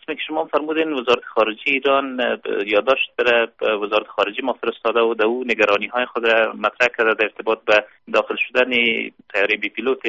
قسمی که شما فرمودین وزارت خارجه ایران یادداشت برای وزارت خارجه ما فرستاده و در او نگرانی‌های خود را مطرح کرده در ارتباط به داخل شدن طیاره بی پیلوت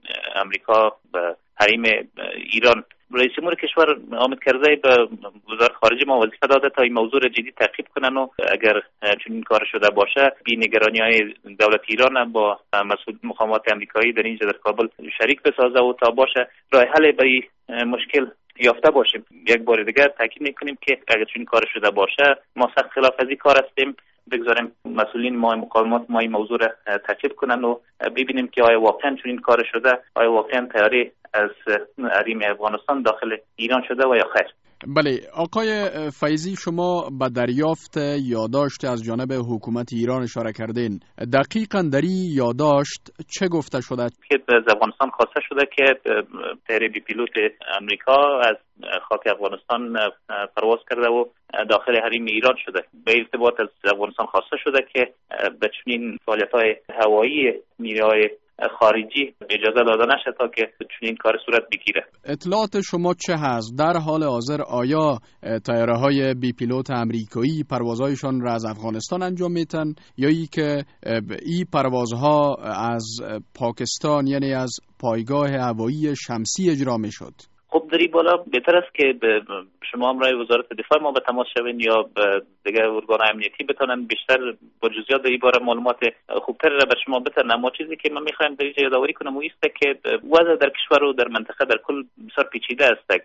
امریکا به حریم ایران. رئیس جمهور کشور حامد کرزی به وزارت خارجه ما وظیفه داده تا این موضوع را جدی تعقیب کنن و اگر چنین کار شده باشه بی نگرانی‌های دولت ایران با مسئول مقامات آمریکایی در اینجا در کابل شریک بسازه و تا باشه راه حل برای مشکل یافته باشیم. یک بار دیگر تاکید میکنیم که اگر چنین کار شده باشه ما سخت خلاف از این کار هستیم. بگذاریم مسئولین ما مقامات ما این موضوع را تعقیب کنن و ببینیم که آیا واقعا چنین کار شده، آیا واقعا طیاره از حریم افغانستان داخل ایران شده و یا خیر. بله آقای فیضی، شما به دریافت یادداشت از جانب حکومت ایران اشاره کردین. دقیقاً در این یادداشت چه گفته شده؟ که از افغانستان خواسته شده که طیاره بی پیلوت امریکا از خاک افغانستان پرواز کرده و داخل حریم ایران شده. به ارتباط از افغانستان خواسته شده که به چنین فعالیت‌های هوایی نیروهای خارجی اجازه داده نشه تا که چنین کار صورت بگیره. اطلاعات شما چه هست؟ در حال حاضر آیا طیاره‌های بی پیلوت آمریکایی پروازهایشان را از افغانستان انجام میتن یا ای که این پروازها از پاکستان یعنی از پایگاه هوایی شمسی اجرا میشد؟ خب در این بالا بهتر است که شما همراه وزارت دفاع ما به تماس شوین یا به دیگر ارگان امنیتی بتونن بیشتر با جزئیات در این باره معلومات خوبتر را به شما بدن. اما چیزی که من میخوایم در اینجا یادآوری کنم او است که وضع در کشور و در منطقه در کل بسیار پیچیده است.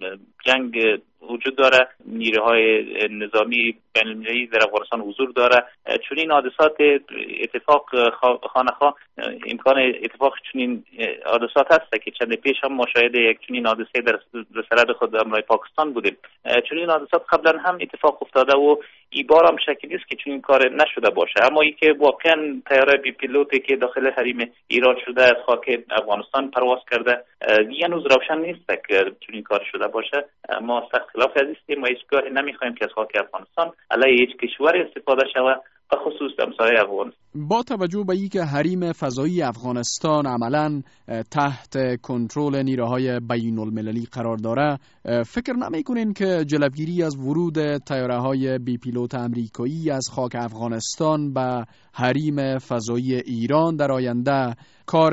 جنگ وجود داره، نیروهای نظامی بین‌المللی در افغانستان حضور داره. چنین حادثات اتفاق خانه‌خواه امکان اتفاق چنین حادثات هست که چند پیش هم مشاهده یک چنین حادثه در سرحد خود امرای پاکستان بودیم. چنین حادثات قبلا هم اتفاق افتاده و این بار هم شکی نیست که چنین کار نشده باشه. اما ای که واقعا طیاره بی پیلوتی که داخل حریم ایران شده از خاک افغانستان پرواز کرده هنوز روشن نیست که چنین کار شده باشه. ما سخت خلاف هستیم و هیچگاه نمیخوایم که از خاک افغانستان علیه هیچ کشوری استفاده شود، به خصوص همسایه افغانستان. با توجه به اینکه حریم فضایی افغانستان عملاً تحت کنترل نیروهای بین المللی قرار داره، فکر نمی‌کنین که جلوگیری از ورود طیاره‌های بی پیلوت آمریکایی از خاک افغانستان به حریم فضایی ایران در آینده کار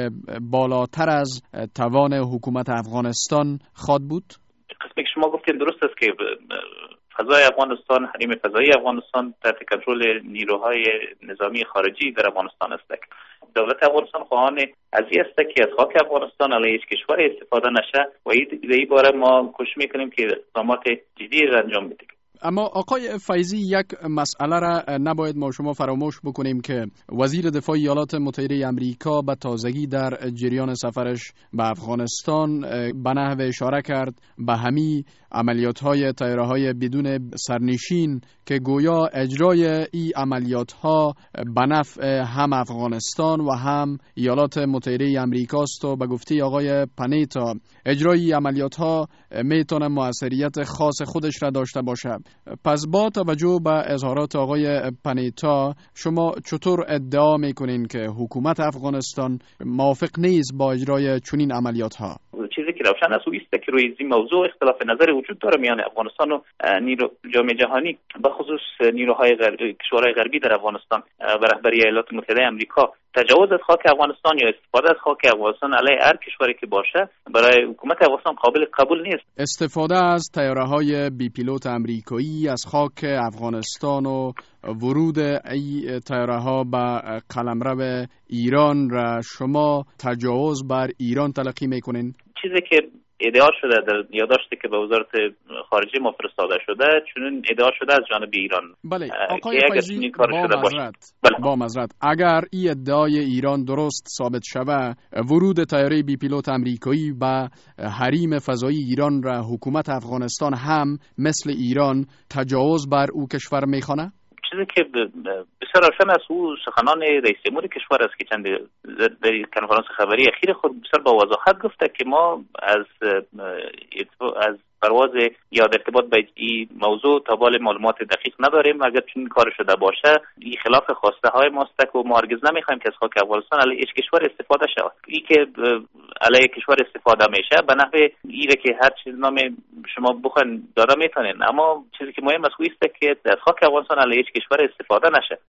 بالاتر از توان حکومت افغانستان خواهد بود؟ قسمی که شما گفتین درست است که فضای افغانستان، حریم فضایی افغانستان تحت کنترل نیروهای نظامی خارجی در افغانستان است. دولت افغانستان خواهان از این است که از خاک افغانستان علیه هیچ کشور استفاده نشه و این باره ما کوشش میکنیم که اقدامات جدی را انجام بدیم. اما آقای فیضی، یک مسئله را نباید ما شما فراموش بکنیم که وزیر دفاع ایالات متحده آمریکا به تازگی در جریان سفرش به افغانستان به نحو اشاره کرد به همین عملیات‌های طیاره‌های بدون سرنشین که گویا اجرای این عملیات‌ها به نفع هم افغانستان و هم ایالات متحده آمریکاست و به گفته آقای پانیتا اجرای عملیات‌ها میتونه موثریت خاص خودش را داشته باشه. پس با توجه به اظهارات آقای پانیتا شما چطور ادعا میکنین که حکومت افغانستان موافق نیست با اجرای چنین عملیات‌ها؟ چیزی که روشن است که روی این موضوع اختلاف نظر وجود داره میان افغانستان و جامعه جهانی، به خصوص نیروهای کشورهای غربی در افغانستان و رهبری ایالات متحده آمریکا. تجاوز از خاک افغانستان یا استفاده از خاک افغانستان علیه هر کشوری که باشه برای حکومت افغانستان قابل قبول نیست. استفاده از طیاره‌های بی پیلوت آمریکایی از خاک افغانستان و ورود این طیاره‌ها به قلمرو ایران را شما تجاوز بر ایران تلقی میکنین؟ چیزی که ادعا شده در یادداشتی که به وزارت خارجه ما فرستاده شده چون ادعا شده از جانب ایران. بله آقای فیضی، با معذرت اگر این ادعای ایران درست ثابت شود، ورود طیاره بی پیلوت آمریکایی به حریم فضایی ایران را حکومت افغانستان هم مثل ایران تجاوز بر او کشور میخوانه؟ چیزی که بسیار روشن است او سخنان رئیس جمهور کشور است که چند در کنفرانس خبری اخیر خود بسیار با وضاحت گفته که ما از پرواز یا ارتباط به این موضوع تا بال معلومات دقیق نداریم. اگر چنین کار شده باشه این خلاف خواسته های ماست که ما هرگز نمیخوایم که از خاک افغانستان علیه هیچ کشور استفاده شود. این که علیه کشور استفاده میشه به نحو ایره که هر چیز نام شما بخواین داده میتونین، اما چیزی که مهم است که از خاک افغانستان علیه هیچ کشور استفاده نشه.